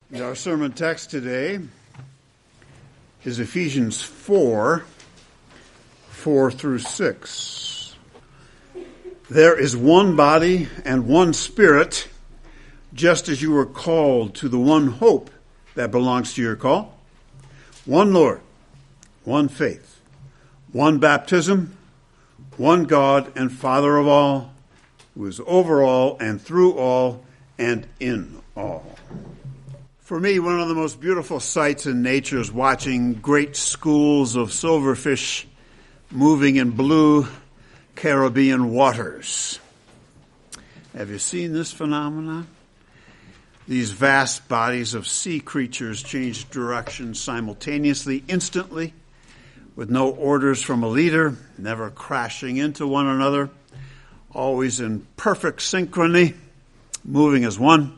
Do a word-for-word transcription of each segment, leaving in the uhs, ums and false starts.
Our sermon text today is Ephesians four, four through six. There is one body and one Spirit, just as you were called to the one hope that belongs to your call. One Lord, one faith, one baptism, one God and Father of all, who is over all and through all and in all. For me, one of the most beautiful sights in nature is watching great schools of silverfish moving in blue Caribbean waters. Have you seen this phenomenon? These vast bodies of sea creatures change direction simultaneously, instantly, with no orders from a leader, never crashing into one another, always in perfect synchrony, moving as one.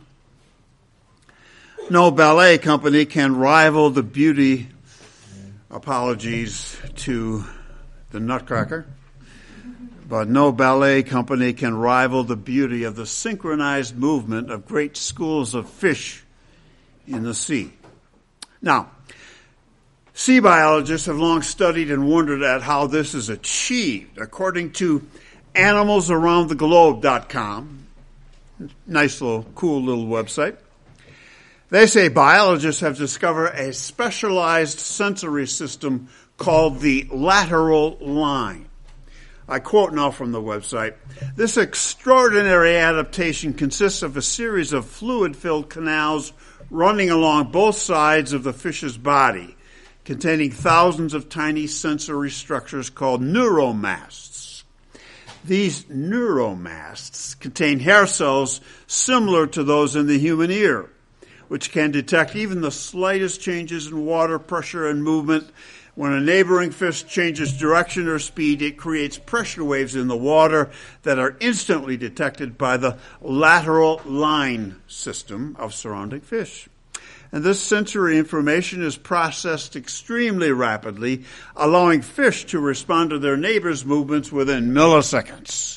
No ballet company can rival the beauty, apologies to the Nutcracker, but no ballet company can rival the beauty of the synchronized movement of great schools of fish in the sea. Now, sea biologists have long studied and wondered at how this is achieved. According to animals around the globe dot com, nice little, cool little website, they say biologists have discovered a specialized sensory system called the lateral line. I quote now from the website, "This extraordinary adaptation consists of a series of fluid-filled canals running along both sides of the fish's body, containing thousands of tiny sensory structures called neuromasts. These neuromasts contain hair cells similar to those in the human ear, which can detect even the slightest changes in water pressure and movement. When a neighboring fish changes direction or speed, it creates pressure waves in the water that are instantly detected by the lateral line system of surrounding fish. And this sensory information is processed extremely rapidly, allowing fish to respond to their neighbors' movements within milliseconds."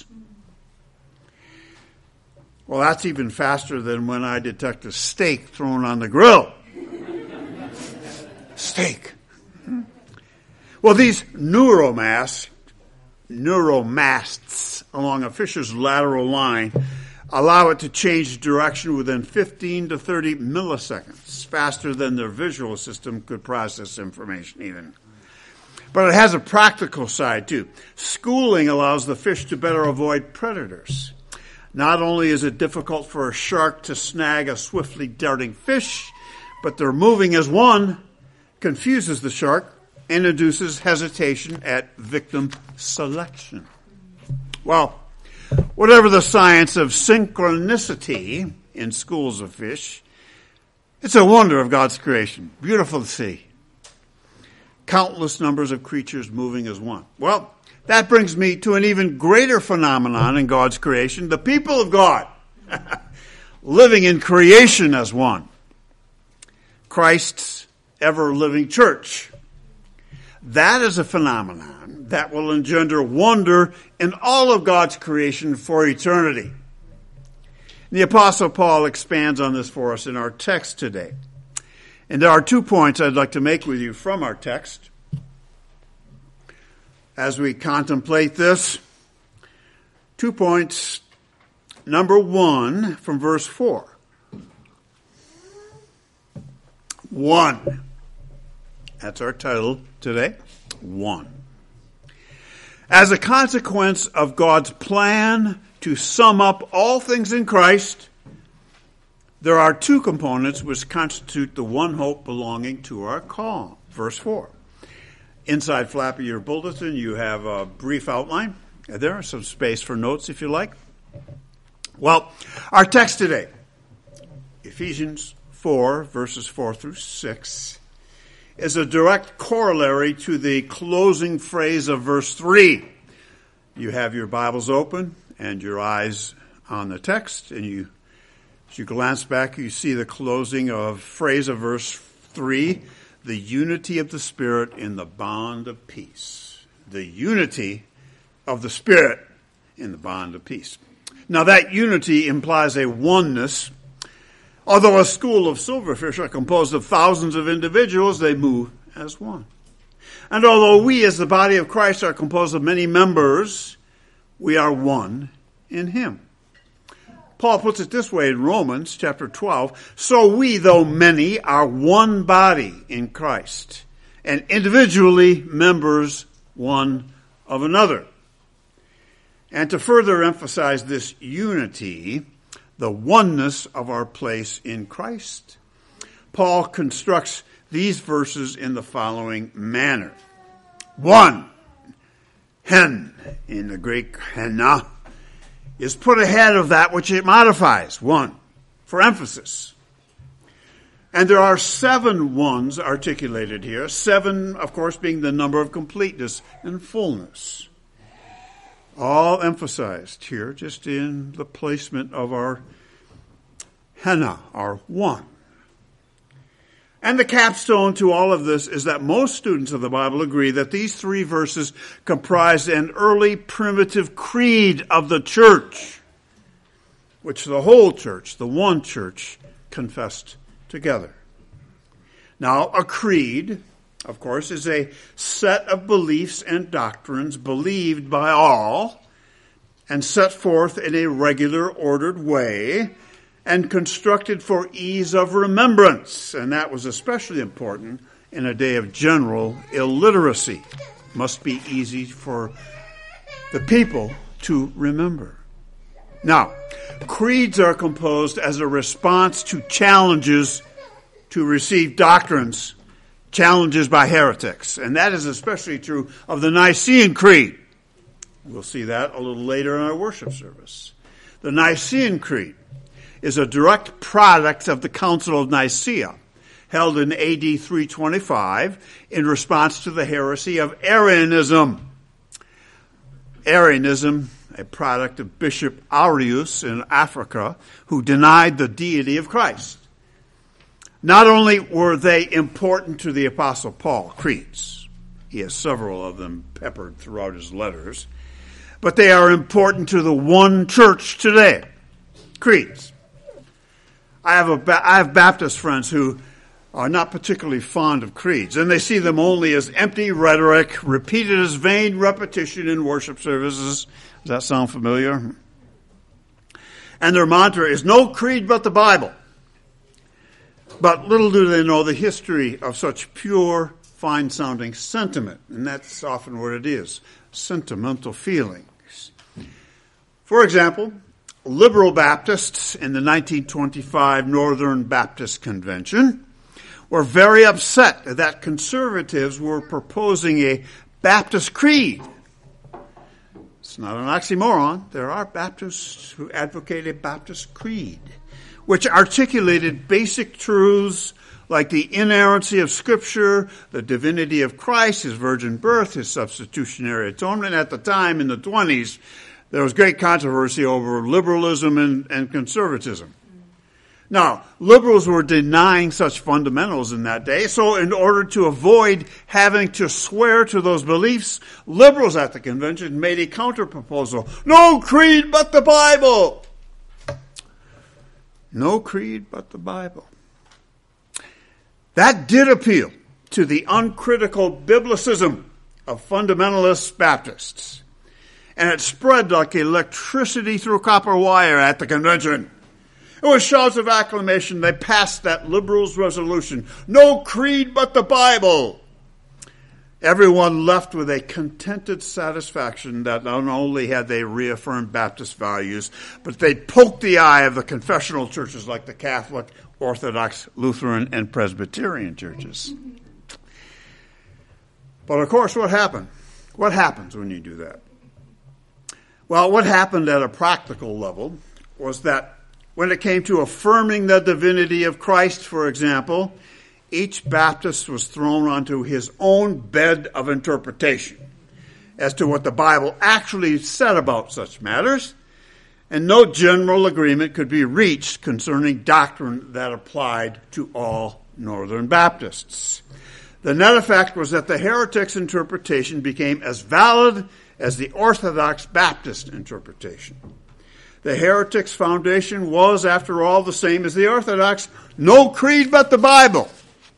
Well, that's even faster than when I detect a steak thrown on the grill. Steak. Well, these neuromasts, neuromasts along a fish's lateral line allow it to change direction within fifteen to thirty milliseconds, faster than their visual system could process information even. But it has a practical side too. Schooling allows the fish to better avoid predators. Not only is it difficult for a shark to snag a swiftly darting fish, but their moving as one confuses the shark and induces hesitation at victim selection. Well, whatever the science of synchronicity in schools of fish, it's a wonder of God's creation. Beautiful to see. Countless numbers of creatures moving as one. Well, that brings me to an even greater phenomenon in God's creation, the people of God, living in creation as one. Christ's ever-living church. That is a phenomenon that will engender wonder in all of God's creation for eternity. The Apostle Paul expands on this for us in our text today. And there are two points I'd like to make with you from our text as we contemplate this. Two points. Number one, from verse four. One. That's our title today. One. As a consequence of God's plan to sum up all things in Christ, there are two components which constitute the one hope belonging to our call. Verse four. Inside flap of your bulletin, you have a brief outline. There is some space for notes if you like. Well, our text today, Ephesians four, verses four through six, is a direct corollary to the closing phrase of verse three. You have your Bibles open and your eyes on the text, and you, as you glance back, you see the closing of phrase of verse three, the unity of the Spirit in the bond of peace. The unity of the Spirit in the bond of peace. Now that unity implies a oneness Although a school of silverfish are composed of thousands of individuals, they move as one. And although we as the body of Christ are composed of many members, we are one in him. Paul puts it this way in Romans chapter twelve, so we, though many, are one body in Christ, and individually members one of another. And to further emphasize this unity, the oneness of our place in Christ, Paul constructs these verses in the following manner. One, hen, in the Greek henna, is put ahead of that which it modifies, one, for emphasis. And there are seven ones articulated here, seven, of course, being the number of completeness and fullness. All emphasized here just in the placement of our henna, our one. And the capstone to all of this is that most students of the Bible agree that these three verses comprise an early primitive creed of the church, which the whole church, the one church, confessed together. Now, a creed, of course, is a set of beliefs and doctrines believed by all and set forth in a regular, ordered way, and constructed for ease of remembrance. And that was especially important in a day of general illiteracy. Must be easy for the people to remember. Now, creeds are composed as a response to challenges to receive doctrines, challenges by heretics. And that is especially true of the Nicene Creed. We'll see that a little later in our worship service. The Nicene Creed is a direct product of the Council of Nicaea, held in A D three twenty-five in response to the heresy of Arianism. Arianism, a product of Bishop Arius in Africa, who denied the deity of Christ. Not only were they important to the Apostle Paul, creeds, he has several of them peppered throughout his letters, but they are important to the one church today, creeds. I have a, I have Baptist friends who are not particularly fond of creeds, and they see them only as empty rhetoric, repeated as vain repetition in worship services. Does that sound familiar? And their mantra is, no creed but the Bible. But little do they know the history of such pure, fine-sounding sentiment, and that's often what it is, sentimental feelings. For example, liberal Baptists in the nineteen twenty-five Northern Baptist Convention were very upset that conservatives were proposing a Baptist creed. It's not an oxymoron. There are Baptists who advocate a Baptist creed, which articulated basic truths like the inerrancy of Scripture, the divinity of Christ, his virgin birth, his substitutionary atonement. At the time, in the twenties, there was great controversy over liberalism and, and conservatism. Now, liberals were denying such fundamentals in that day, so in order to avoid having to swear to those beliefs, liberals at the convention made a counter-proposal. No creed but the Bible! No creed but the Bible. That did appeal to the uncritical biblicism of fundamentalist Baptists. And it spread like electricity through copper wire at the convention. And with shouts of acclamation, they passed that liberals' resolution. No creed but the Bible. Everyone left with a contented satisfaction that not only had they reaffirmed Baptist values, but they poked the eye of the confessional churches like the Catholic, Orthodox, Lutheran, and Presbyterian churches. But of course, what happened? What happens when you do that? Well, what happened at a practical level was that when it came to affirming the divinity of Christ, for example, each Baptist was thrown onto his own bed of interpretation as to what the Bible actually said about such matters, and no general agreement could be reached concerning doctrine that applied to all Northern Baptists. The net effect was that the heretic's interpretation became as valid as the Orthodox Baptist interpretation. The heretics' foundation was, after all, the same as the Orthodox. No creed but the Bible.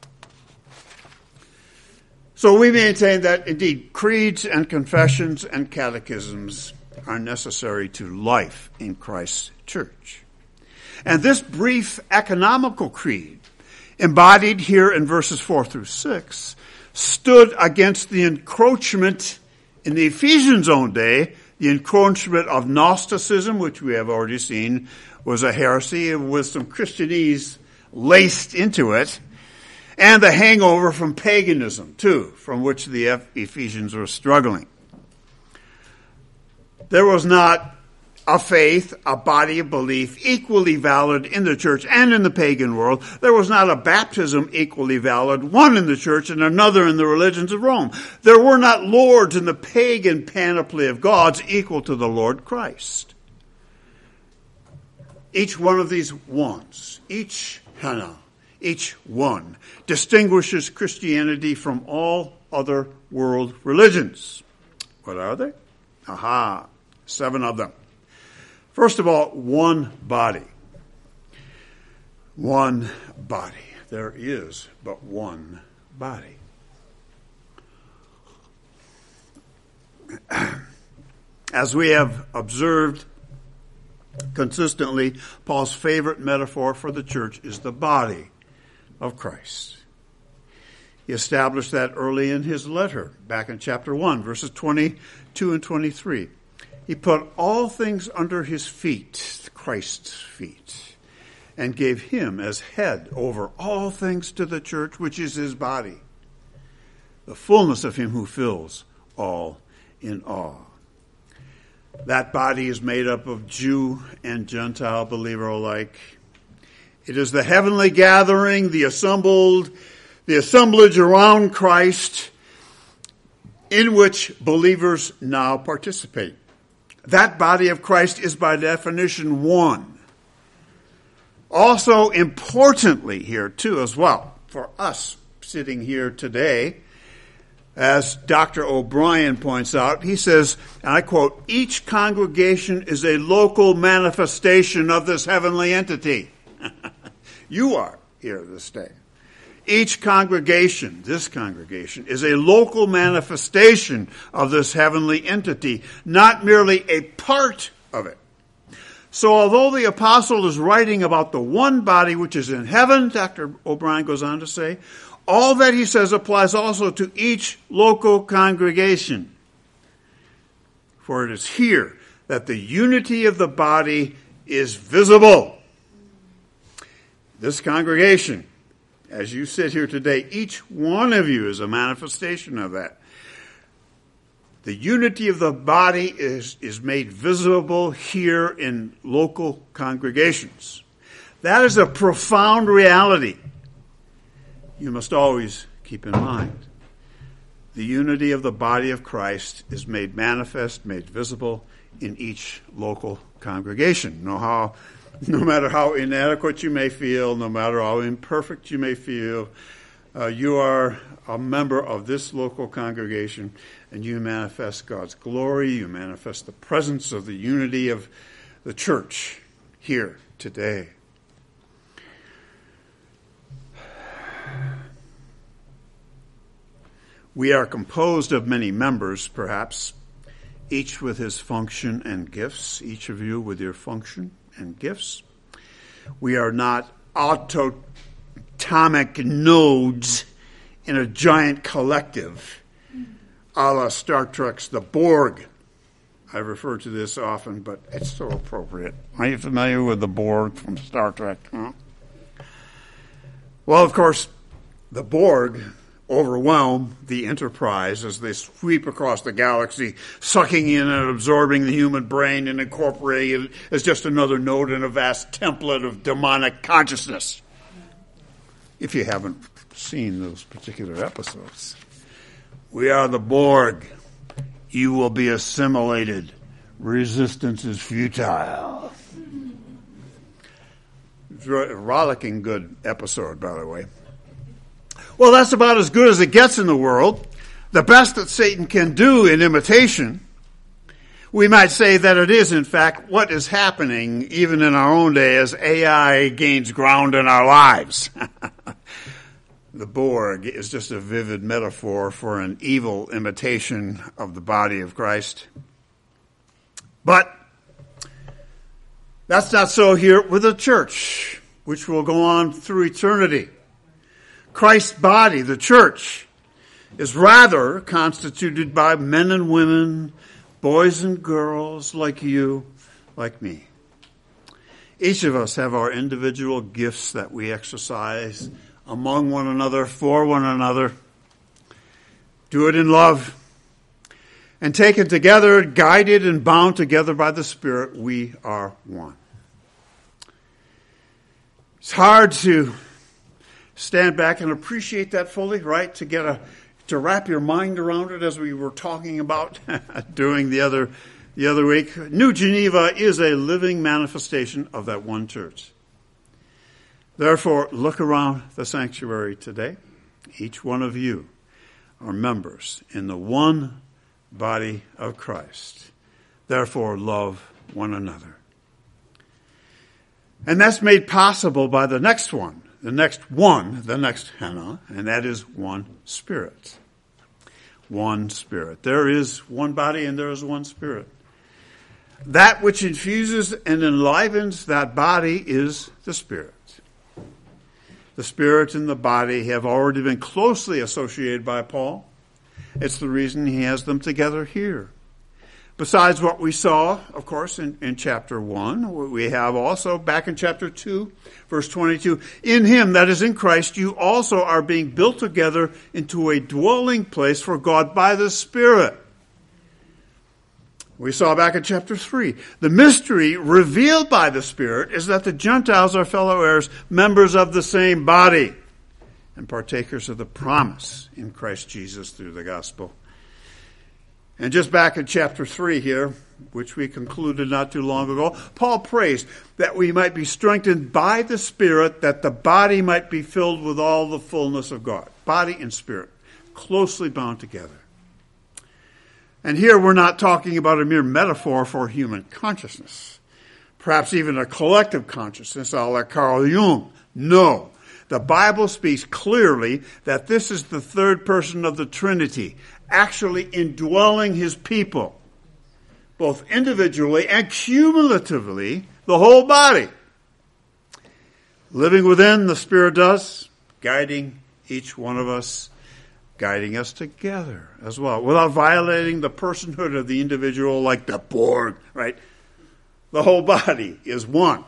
So we maintain that, indeed, creeds and confessions and catechisms are necessary to life in Christ's church. And this brief economical creed, embodied here in verses four through six, stood against the encroachment in the Ephesians' own day, the encroachment of Gnosticism, which we have already seen was a heresy with some Christianese laced into it, and the hangover from paganism, too, from which the Ephesians were struggling. There was not a faith, a body of belief equally valid in the church and in the pagan world. There was not a baptism equally valid, one in the church and another in the religions of Rome. There were not lords in the pagan panoply of gods equal to the Lord Christ. Each one of these ones, each Hannah, each one, distinguishes Christianity from all other world religions. What are they? Aha, seven of them. First of all, one body. One body. There is but one body. As we have observed consistently, Paul's favorite metaphor for the church is the body of Christ. He established that early in his letter, back in chapter one, verses twenty-two and twenty-three. He put all things under his feet, Christ's feet, and gave him as head over all things to the church, which is his body, the fullness of him who fills all in all. That body is made up of Jew and Gentile believer alike. It is the heavenly gathering, the assembled, the assemblage around Christ, in which believers now participate. That body of Christ is by definition one. Also, importantly here too as well, for us sitting here today, as Doctor O'Brien points out, he says, and I quote, each congregation is a local manifestation of this heavenly entity. You are here this day. Each congregation, this congregation, is a local manifestation of this heavenly entity, not merely a part of it. So although the apostle is writing about the one body which is in heaven, Doctor O'Brien goes on to say, all that he says applies also to each local congregation. For it is here that the unity of the body is visible. This congregation, as you sit here today, each one of you is a manifestation of that. The unity of the body is, is made visible here in local congregations. That is a profound reality you must always keep in mind. The unity of the body of Christ is made manifest, made visible in each local congregation. No, how, no matter how inadequate you may feel, no matter how imperfect you may feel, uh, you are a member of this local congregation, and you manifest God's glory, you manifest the presence of the unity of the church here today. We are composed of many members, perhaps, each with his function and gifts, each of you with your function and gifts. We are not autonomic nodes in a giant collective, a la Star Trek's The Borg. I refer to this often, but it's so appropriate. Are you familiar with the Borg from Star Trek? Huh? Well, of course, the Borg overwhelm the Enterprise as they sweep across the galaxy, sucking in and absorbing the human brain and incorporating it as just another node in a vast template of demonic consciousness. If you haven't seen those particular episodes. We are the Borg. You will be assimilated. Resistance is futile. It's a rollicking good episode, by the way. Well, that's about as good as it gets in the world. The best that Satan can do in imitation We might say that it is, in fact, what is happening even in our own day as A I gains ground in our lives. The Borg is just a vivid metaphor for an evil imitation of the body of Christ. But that's not so here with the church, which will go on through eternity. Christ's body, the church, is rather constituted by men and women, boys and girls like you, like me. Each of us have our individual gifts that we exercise among one another, for one another. Do it in love. And taken together, guided and bound together by the Spirit, we are one. It's hard to stand back and appreciate that fully, right? To get a to wrap your mind around it, as we were talking about during the other the other week. New Geneva is a living manifestation of that one church. Therefore, look around the sanctuary today. Each one of you are members in the one body of Christ. Therefore, love one another. And that's made possible by the next one, the next one, the next Hannah, and that is one Spirit. One Spirit. There is one body and there is one Spirit. That which infuses and enlivens that body is the Spirit. The Spirit and the body have already been closely associated by Paul. It's the reason he has them together here. Besides what we saw, of course, in, in chapter one, we have also back in chapter two, verse twenty-two, in him, that is in Christ, you also are being built together into a dwelling place for God by the Spirit. We saw back in chapter three, the mystery revealed by the Spirit is that the Gentiles are fellow heirs, members of the same body, and partakers of the promise in Christ Jesus through the gospel. And just back in chapter three here, which we concluded not too long ago, Paul prays that we might be strengthened by the Spirit, that the body might be filled with all the fullness of God. Body and spirit, closely bound together. And here we're not talking about a mere metaphor for human consciousness, perhaps even a collective consciousness, a la Carl Jung. No. The Bible speaks clearly that this is the third person of the Trinity, actually indwelling his people, both individually and cumulatively, the whole body. Living within, the Spirit does, guiding each one of us, guiding us together as well, without violating the personhood of the individual like the Borg, right? The whole body is one,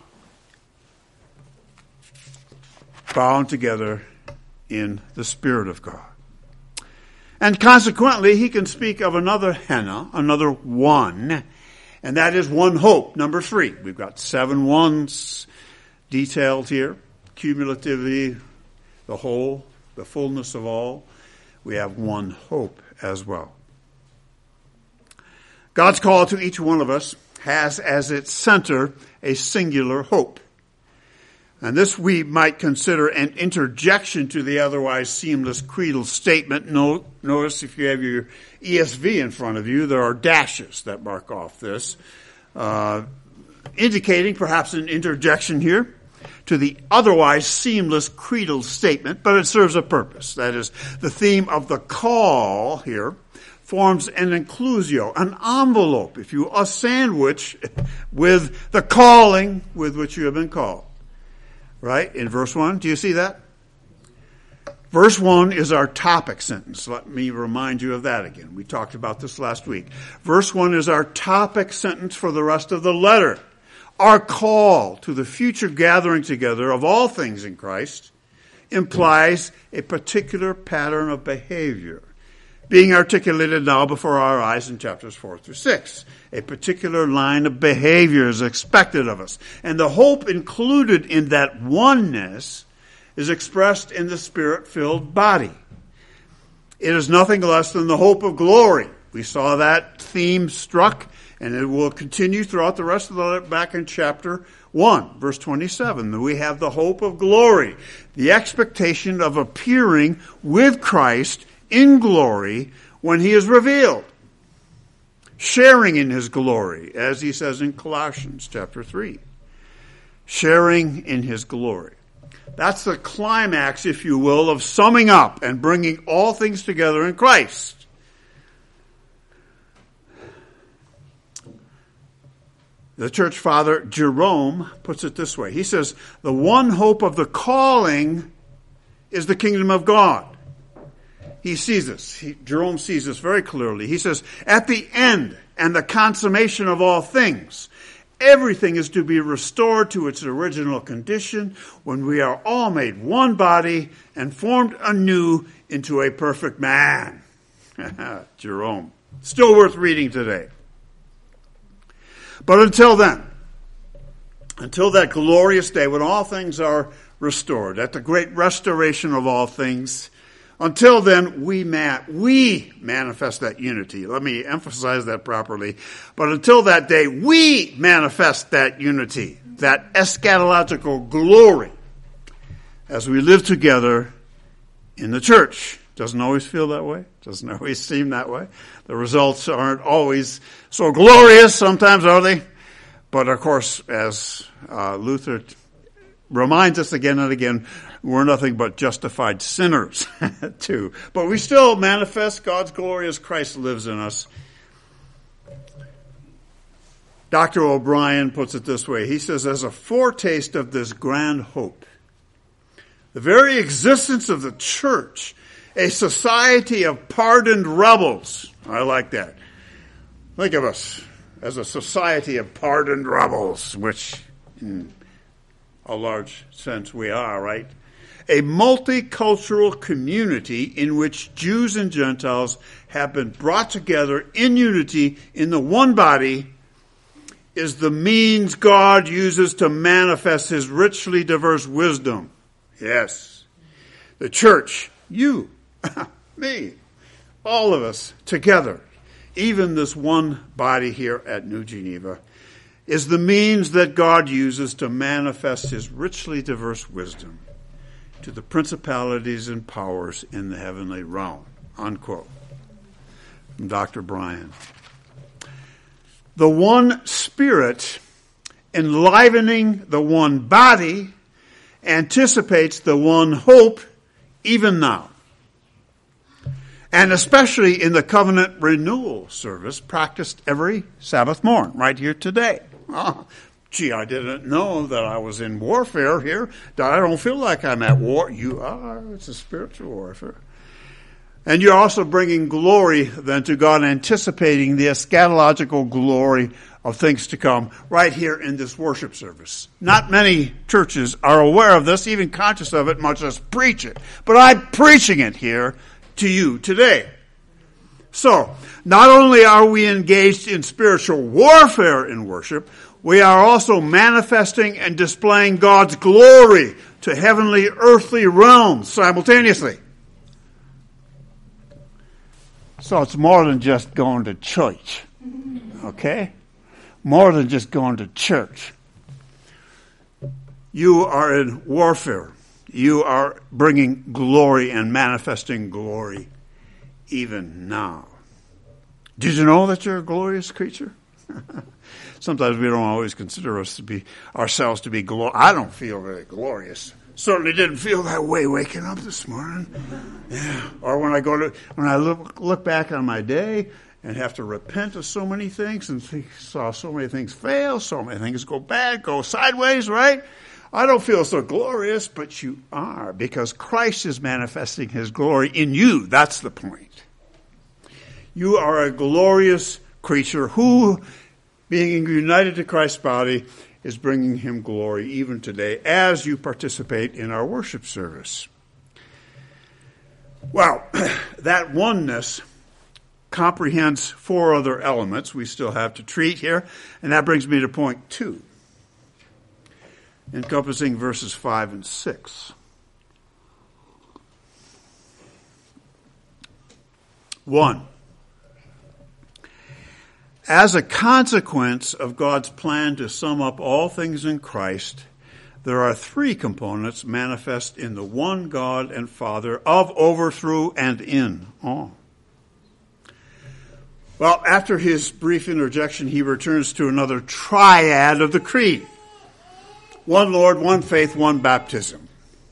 bound together in the Spirit of God. And consequently, he can speak of another Hannah, another one, and that is one hope, number three. We've got seven ones detailed here, cumulatively, the whole, the fullness of all. We have one hope as well. God's call to each one of us has as its center a singular hope. And this we might consider an interjection to the otherwise seamless creedal statement. No, notice if you have your E S V in front of you, there are dashes that mark off this, uh, indicating perhaps an interjection here to the otherwise seamless creedal statement, but it serves a purpose. That is, the theme of the call here forms an inclusio, an envelope, if you will, a sandwich with the calling with which you have been called. Right? In verse one, do you see that? Verse one is our topic sentence. Let me remind you of that again. We talked about this last week. Verse one is our topic sentence for the rest of the letter. Our call to the future gathering together of all things in Christ implies a particular pattern of behavior being articulated now before our eyes in chapters four through six. A particular line of behavior is expected of us. And the hope included in that oneness is expressed in the Spirit-filled body. It is nothing less than the hope of glory. We saw that theme struck, and it will continue throughout the rest of the letter back in chapter one, verse twenty-seven. We have the hope of glory, the expectation of appearing with Christ in glory when he is revealed. sharing in his glory, as he says in Colossians chapter three. Sharing in his glory. That's the climax, if you will, of summing up and bringing all things together in Christ. The church father Jerome puts it this way. He says, the one hope of the calling is the kingdom of God. He sees this. He, Jerome sees this very clearly. He says, at the end and the consummation of all things, everything is to be restored to its original condition when we are all made one body and formed anew into a perfect man. Jerome. Still worth reading today. But until then, until that glorious day when all things are restored, at the great restoration of all things, until then, we man, we manifest that unity. Let me emphasize that properly. But until that day, we manifest that unity, that eschatological glory, as we live together in the church. Doesn't always feel that way. Doesn't always seem that way. The results aren't always so glorious. Sometimes, are they? But of course, as uh, Luther reminds us again and again, we're nothing but justified sinners too. But we still manifest God's glory as Christ lives in us. Doctor O'Brien puts it this way. He says, as a foretaste of this grand hope, the very existence of the church, a society of pardoned rebels. I like that. Think of us as a society of pardoned rebels, which in a large sense we are, right? A multicultural community in which Jews and Gentiles have been brought together in unity in the one body is the means God uses to manifest his richly diverse wisdom. Yes. The church, you, me, all of us together, even this one body here at New Geneva, is the means that God uses to manifest his richly diverse wisdom to the principalities and powers in the heavenly realm. Unquote. From Doctor Bryan. The one Spirit enlivening the one body anticipates the one hope even now. And especially in the covenant renewal service practiced every Sabbath morn, right here today. Oh, gee, I didn't know that I was in warfare here. I don't feel like I'm at war. You are. It's a spiritual warfare. And you're also bringing glory then to God, anticipating the eschatological glory of things to come right here in this worship service. Not many churches are aware of this, even conscious of it, much less preach it. But I'm preaching it here to you today. So, not only are we engaged in spiritual warfare in worship, we are also manifesting and displaying God's glory to heavenly, earthly realms simultaneously. So it's more than just going to church, okay? More than just going to church. You are in warfare. You are bringing glory and manifesting glory even now. Did you know that you're a glorious creature? Sometimes we don't always consider us to be ourselves to be glorious. I don't feel very glorious. Certainly didn't feel that way waking up this morning. Yeah. Or when I go to when I look look back on my day and have to repent of so many things and think, saw so many things fail, so many things go bad, go sideways, right? I don't feel so glorious, but you are, because Christ is manifesting his glory in you. That's the point. You are a glorious creature who, being united to Christ's body, is bringing him glory even today as you participate in our worship service. Well, that oneness comprehends four other elements we still have to treat here, and that brings me to point two, encompassing verses five and six. One, as a consequence of God's plan to sum up all things in Christ, there are three components manifest in the one God and Father, of, over, through, and in all. Well, after his brief interjection, he returns to another triad of the creed. One Lord, one faith, one baptism.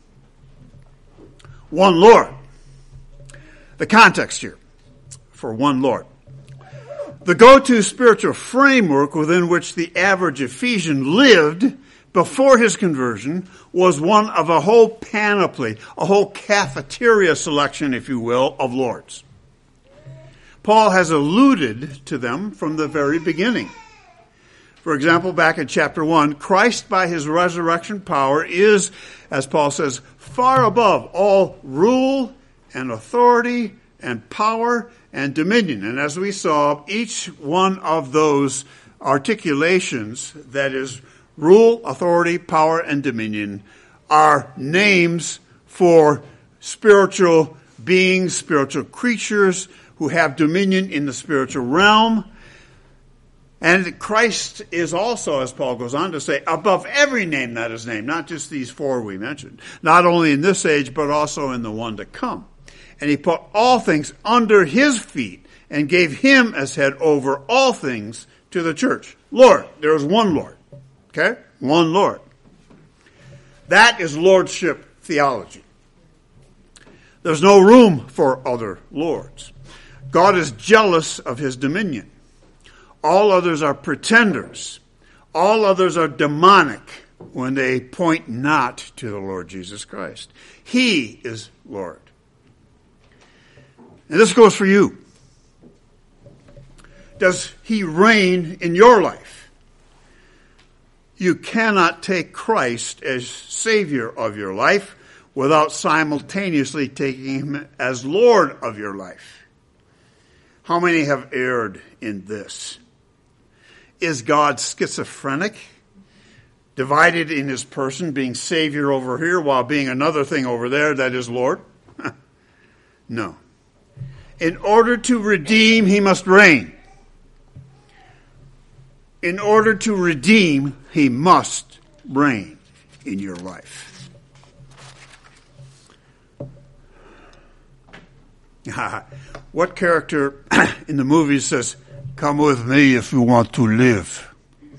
One Lord. The context here for one Lord. The go-to spiritual framework within which the average Ephesian lived before his conversion was one of a whole panoply, a whole cafeteria selection, if you will, of lords. Paul has alluded to them from the very beginning. For example, back in chapter one, Christ by his resurrection power is, as Paul says, far above all rule and authority and power and dominion. And as we saw, each one of those articulations, that is, rule, authority, power, and dominion, are names for spiritual beings, spiritual creatures who have dominion in the spiritual realm. And Christ is also, as Paul goes on to say, above every name that is named, not just these four we mentioned, not only in this age, but also in the one to come. And he put all things under his feet and gave him as head over all things to the church. Lord, there is one Lord. Okay? One Lord. That is lordship theology. There's no room for other lords. God is jealous of his dominion. All others are pretenders. All others are demonic when they point not to the Lord Jesus Christ. He is Lord. And this goes for you. Does he reign in your life? You cannot take Christ as Savior of your life without simultaneously taking him as Lord of your life. How many have erred in this? Is God schizophrenic, divided in his person, being Savior over here while being another thing over there that is Lord? No. In order to redeem, he must reign. In order to redeem, he must reign in your life. What character in the movie says, "Come with me if you want to live"?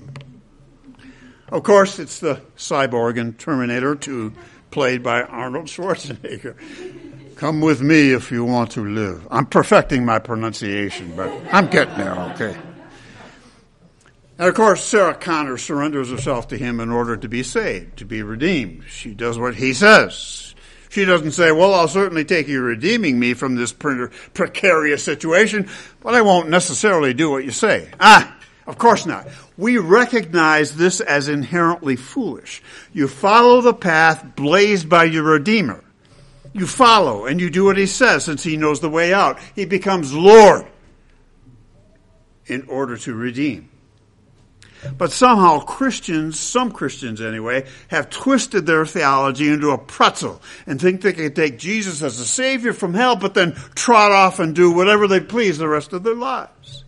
Of course, it's the cyborg in Terminator two, played by Arnold Schwarzenegger. Come with me if you want to live. I'm perfecting my pronunciation, but I'm getting there, okay. And of course, Sarah Connor surrenders herself to him in order to be saved, to be redeemed. She does what he says. She doesn't say, well, I'll certainly take you redeeming me from this pre- precarious situation, but I won't necessarily do what you say. Ah, of course not. We recognize this as inherently foolish. You follow the path blazed by your Redeemer. You follow and you do what he says since he knows the way out. He becomes Lord in order to redeem. But somehow Christians, some Christians anyway, have twisted their theology into a pretzel and think they can take Jesus as a Savior from hell, but then trot off and do whatever they please the rest of their lives.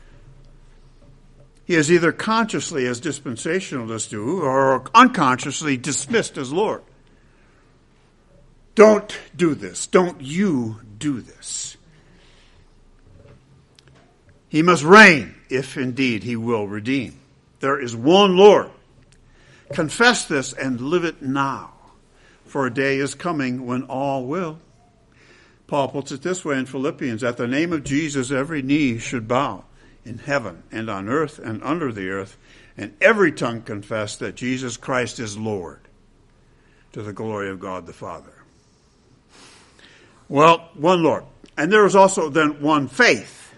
He is either consciously, as dispensationalists do, or unconsciously dismissed as Lord. Don't do this. Don't you do this. He must reign if indeed he will redeem. There is one Lord. Confess this and live it now, for a day is coming when all will. Paul puts it this way in Philippians, at the name of Jesus every knee should bow in heaven and on earth and under the earth, and every tongue confess that Jesus Christ is Lord, to the glory of God the Father. Well, one Lord. And there is also then one faith.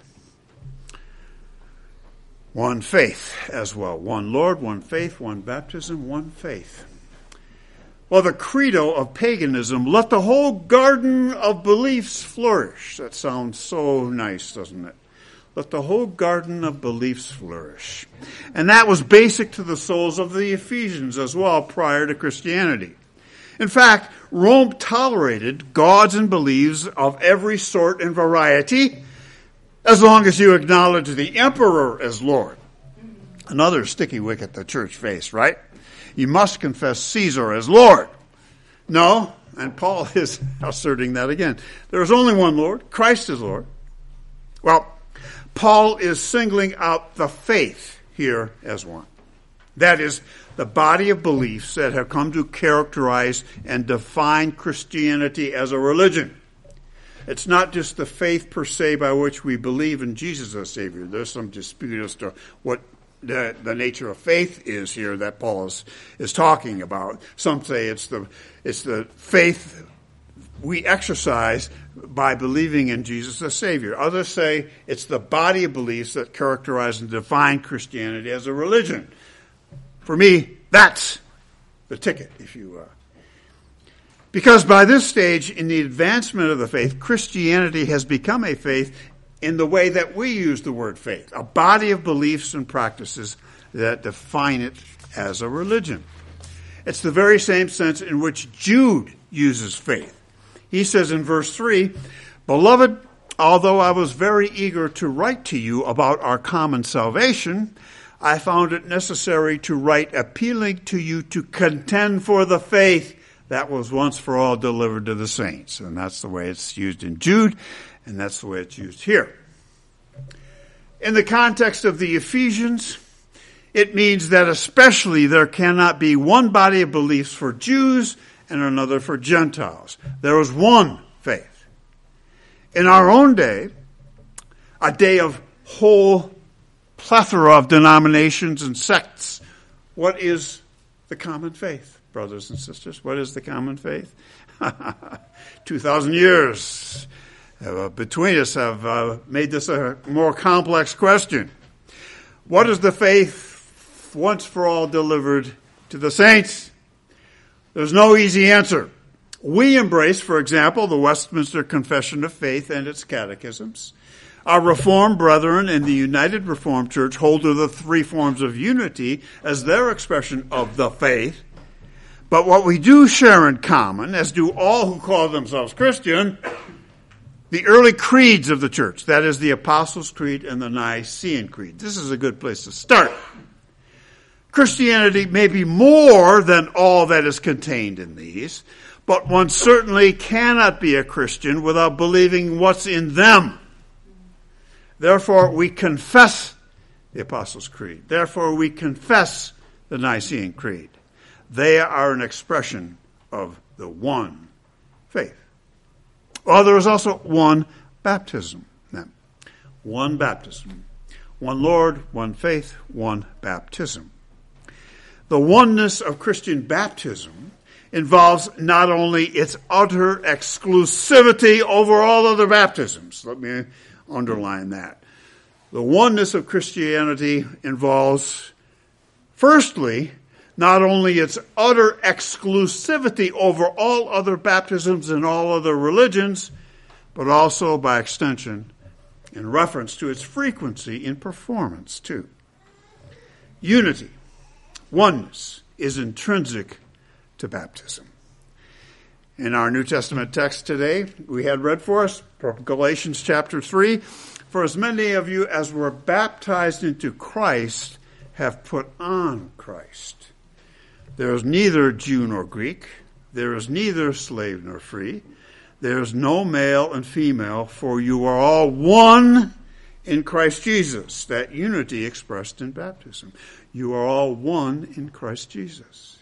One faith as well. One Lord, one faith, one baptism, one faith. Well, the credo of paganism, let the whole garden of beliefs flourish. That sounds so nice, doesn't it? Let the whole garden of beliefs flourish. And that was basic to the souls of the Ephesians as well prior to Christianity. In fact, Rome tolerated gods and beliefs of every sort and variety as long as you acknowledge the emperor as Lord. Another sticky wicket the church faced, right? You must confess Caesar as Lord. No, and Paul is asserting that again. There is only one Lord. Christ is Lord. Well, Paul is singling out the faith here as one. That is, the body of beliefs that have come to characterize and define Christianity as a religion. It's not just the faith per se by which we believe in Jesus as Savior. There's some dispute as to what the, the nature of faith is here that Paul is, is talking about. Some say it's the it's the faith we exercise by believing in Jesus as Savior. Others say it's the body of beliefs that characterize and define Christianity as a religion. For me, that's the ticket, if you will. Because by this stage in the advancement of the faith, Christianity has become a faith in the way that we use the word faith, a body of beliefs and practices that define it as a religion. It's the very same sense in which Jude uses faith. He says in verse three, "Beloved, although I was very eager to write to you about our common salvation, I found it necessary to write appealing to you to contend for the faith that was once for all delivered to the saints." And that's the way it's used in Jude, and that's the way it's used here. In the context of the Ephesians, it means that especially there cannot be one body of beliefs for Jews and another for Gentiles. There is one faith. In our own day, a day of whole plethora of denominations and sects, what is the common faith, brothers and sisters? What is the common faith? Two thousand years uh, between us have uh, made this a more complex question. What is the faith once for all delivered to the saints? There's no easy answer. We embrace, for example, the Westminster Confession of Faith and its catechisms. Our Reformed brethren in the United Reformed Church hold to the three forms of unity as their expression of the faith. But what we do share in common, as do all who call themselves Christian, the early creeds of the church, that is the Apostles' Creed and the Nicene Creed. This is a good place to start. Christianity may be more than all that is contained in these, but one certainly cannot be a Christian without believing what's in them. Therefore, we confess the Apostles' Creed. Therefore, we confess the Nicene Creed. They are an expression of the one faith. Well, there is also one baptism. Now, one baptism. One Lord, one faith, one baptism. The oneness of Christian baptism involves not only its utter exclusivity over all other baptisms. Let me underline that. The oneness of Christianity involves, firstly, not only its utter exclusivity over all other baptisms and all other religions, but also, by extension, in reference to its frequency in performance, too. Unity, oneness, is intrinsic to baptism. In our New Testament text today, we had read for us from Galatians chapter three, "For as many of you as were baptized into Christ have put on Christ. There is neither Jew nor Greek, there is neither slave nor free, there is no male and female, for you are all one in Christ Jesus." That unity expressed in baptism. You are all one in Christ Jesus.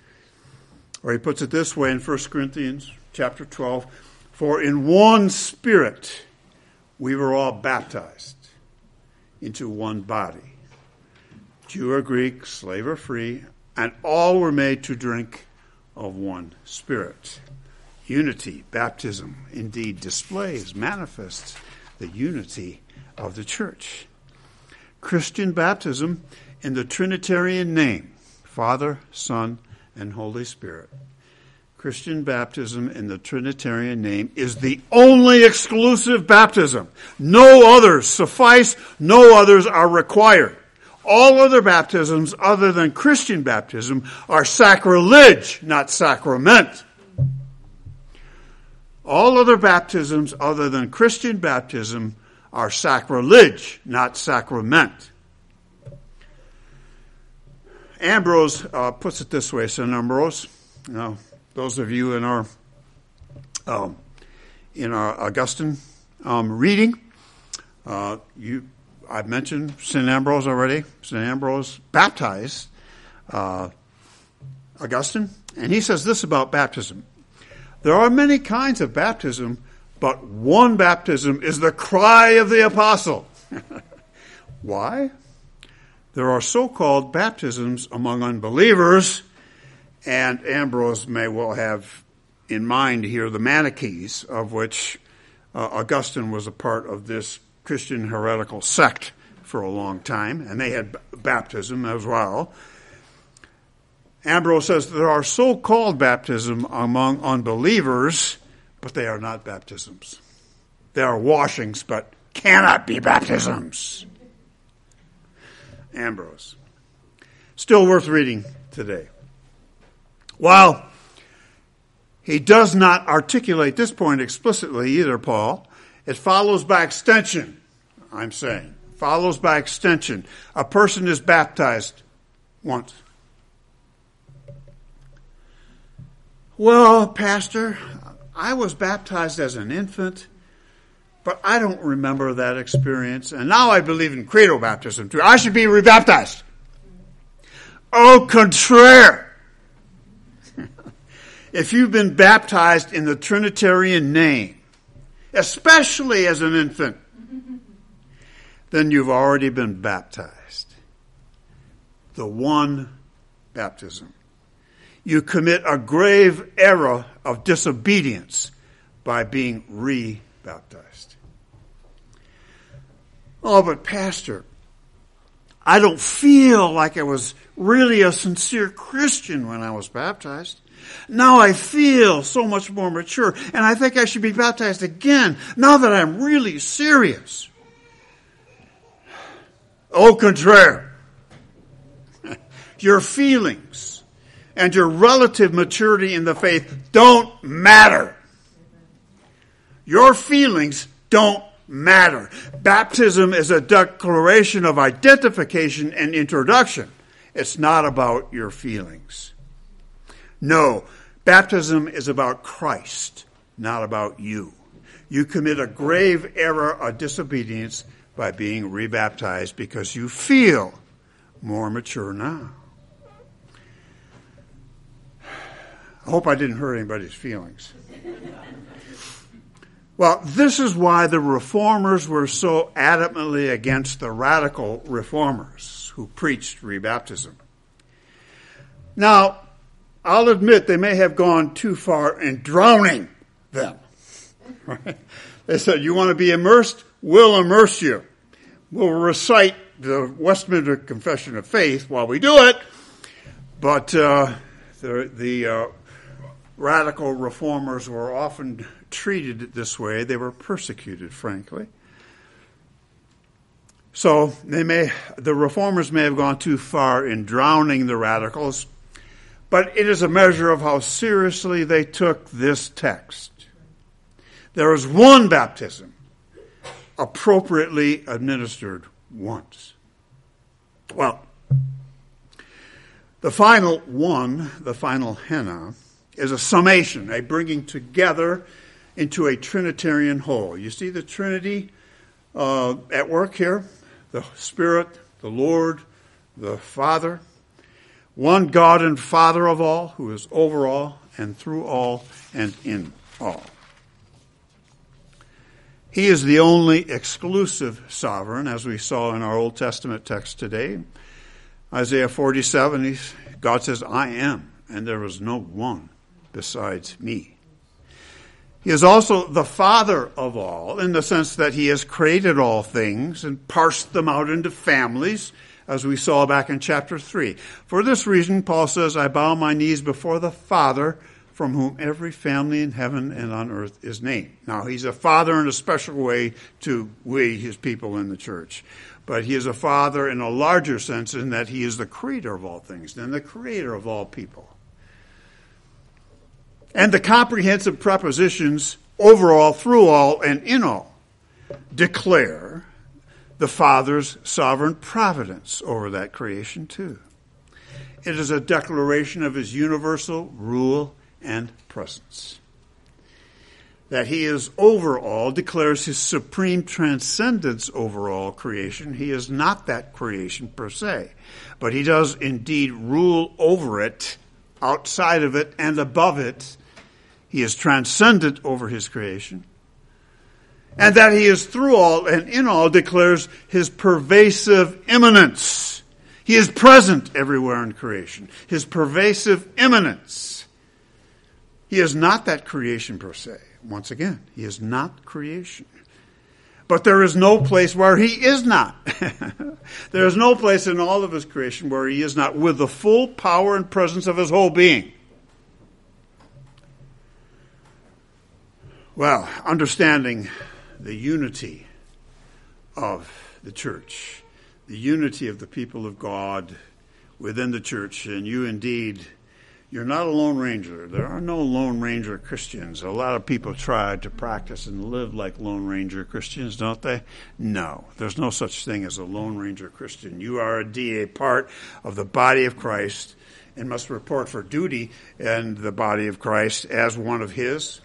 Or he puts it this way in First Corinthians chapter twelve, "For in one Spirit we were all baptized into one body, Jew or Greek, slave or free, and all were made to drink of one Spirit." Unity, baptism, indeed displays, manifests the unity of the church. Christian baptism in the Trinitarian name, Father, Son, and Holy Spirit. Christian baptism in the Trinitarian name is the only exclusive baptism. No others suffice, no others are required. All other baptisms other than Christian baptism are sacrilege, not sacrament. All other baptisms other than Christian baptism are sacrilege, not sacrament. Ambrose uh, puts it this way, Saint Ambrose. You know, those of you in our um, in our Augustine um, reading, uh, you I've mentioned Saint Ambrose already. Saint Ambrose baptized uh, Augustine, and he says this about baptism. There are many kinds of baptism, but one baptism is the cry of the apostle. Why? There are so-called baptisms among unbelievers, and Ambrose may well have in mind here the Manichees, of which uh, Augustine was a part of this Christian heretical sect for a long time, and they had b- baptism as well. Ambrose says there are so-called baptism among unbelievers, but they are not baptisms. They are washings, but cannot be baptisms. Ambrose. Still worth reading today. While he does not articulate this point explicitly either, Paul, it follows by extension, I'm saying. Follows by extension. A person is baptized once. Well, Pastor, I was baptized as an infant, but I don't remember that experience. And now I believe in credo baptism too. I should be rebaptized. Au contraire. If you've been baptized in the Trinitarian name, especially as an infant, then you've already been baptized. The one baptism. You commit a grave error of disobedience by being re-baptized. Oh, but Pastor, I don't feel like I was really a sincere Christian when I was baptized. Now I feel so much more mature, and I think I should be baptized again now that I'm really serious. Au contraire. Your feelings and your relative maturity in the faith don't matter. Your feelings don't matter. Baptism is a declaration of identification and introduction. It's not about your feelings. No, baptism is about Christ, not about you. You commit a grave error of disobedience by being rebaptized because you feel more mature now. I hope I didn't hurt anybody's feelings. Well, this is why the reformers were so adamantly against the radical reformers who preached rebaptism. Now, I'll admit they may have gone too far in drowning them. Right? They said, you want to be immersed? We'll immerse you. We'll recite the Westminster Confession of Faith while we do it, but uh, the, the uh, radical reformers were often treated this way. They were persecuted, frankly. So they may, the reformers may have gone too far in drowning the radicals, but it is a measure of how seriously they took this text. There is one baptism, appropriately administered once. Well, the final one, the final henna, is a summation, a bringing together into a Trinitarian whole. You see the Trinity uh, at work here? The Spirit, the Lord, the Father. One God and Father of all, who is over all and through all and in all. He is the only exclusive sovereign, as we saw in our Old Testament text today. Isaiah forty-seven, God says, I am, and there is no one besides me. He is also the Father of all, in the sense that he has created all things and parsed them out into families, as we saw back in chapter three. For this reason, Paul says, I bow my knees before the Father, from whom every family in heaven and on earth is named. Now, he's a father in a special way to we, his people in the church. But he is a father in a larger sense in that he is the creator of all things and the creator of all people. And the comprehensive prepositions overall, through all, and in all declare the Father's sovereign providence over that creation too. It is a declaration of his universal rule and presence. that he is over all, declares his supreme transcendence over all creation. He is not that creation per se, but he does indeed rule over it, outside of it, and above it. He is transcendent over his creation. And that he is through all and in all declares his pervasive immanence. He is present everywhere in creation. His pervasive immanence. He is not that creation per se. Once again, he is not creation. But there is no place where he is not. There is no place in all of his creation where he is not with the full power and presence of his whole being. Well, understanding the unity of the church, the unity of the people of God within the church, and you indeed, you're not a lone ranger. There are no lone ranger Christians. A lot of people try to practice and live like lone ranger Christians, don't they? No, there's no such thing as a lone ranger Christian. You are indeed a part of the body of Christ and must report for duty in the body of Christ as one of his.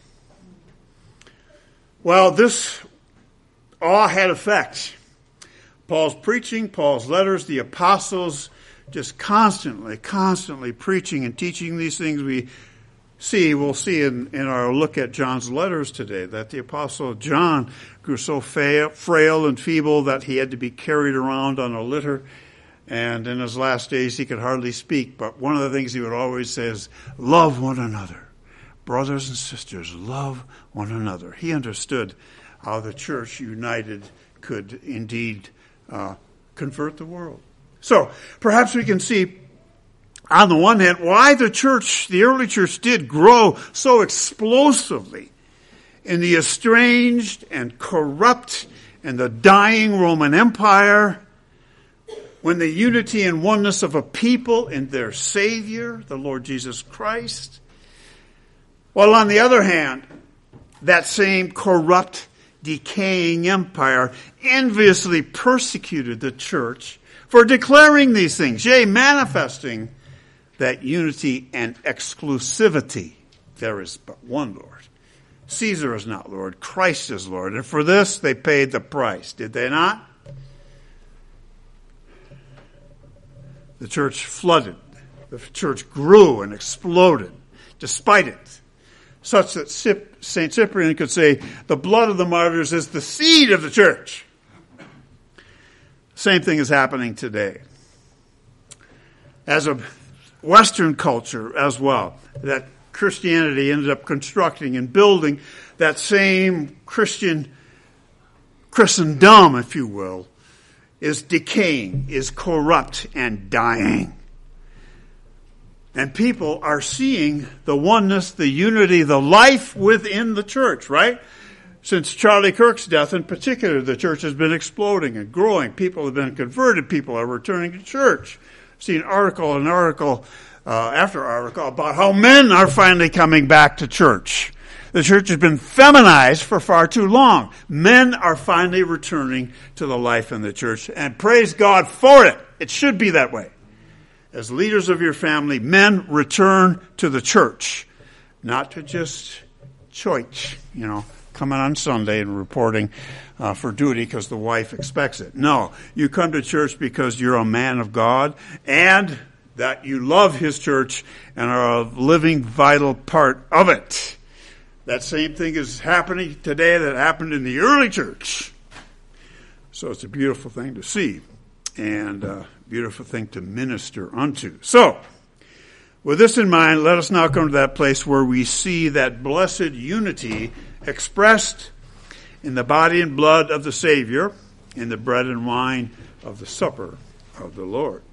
Well, this all had effect. Paul's preaching, Paul's letters, the apostles just constantly, constantly preaching and teaching these things. We see, we'll see in, in our look at John's letters today, that the apostle John grew so frail and feeble that he had to be carried around on a litter. And in his last days, he could hardly speak. But one of the things he would always say is, love one another. Brothers and sisters, love one another. He understood how the church united could indeed uh, convert the world. So, perhaps we can see, on the one hand, why the church, the early church, did grow so explosively in the estranged and corrupt and the dying Roman Empire, when the unity and oneness of a people in their Savior, the Lord Jesus Christ. While on the other hand, that same corrupt, decaying empire enviously persecuted the church for declaring these things, yea, manifesting that unity and exclusivity. There is but one Lord. Caesar is not Lord. Christ is Lord. And for this, they paid the price. Did they not? The church flooded. The church grew and exploded despite it, such that Saint Cyprian could say, the blood of the martyrs is the seed of the church. Same thing is happening today. As a Western culture as well, that Christianity ended up constructing and building that same Christian Christendom, if you will, is decaying, is corrupt and dying. And people are seeing the oneness, the unity, the life within the church, right? Since Charlie Kirk's death in particular, the church has been exploding and growing. People have been converted. People are returning to church. I've seen article and article uh, after article about how men are finally coming back to church. The church has been feminized for far too long. Men are finally returning to the life in the church, and praise God for it. It should be that way. As leaders of your family, men return to the church, not to just church, you know, coming on Sunday and reporting uh, for duty because the wife expects it. No, you come to church because you're a man of God and that you love his church and are a living, vital part of it. That same thing is happening today that happened in the early church. So it's a beautiful thing to see and a beautiful thing to minister unto. So, with this in mind, let us now come to that place where we see that blessed unity expressed in the body and blood of the Savior, in the bread and wine of the supper of the Lord.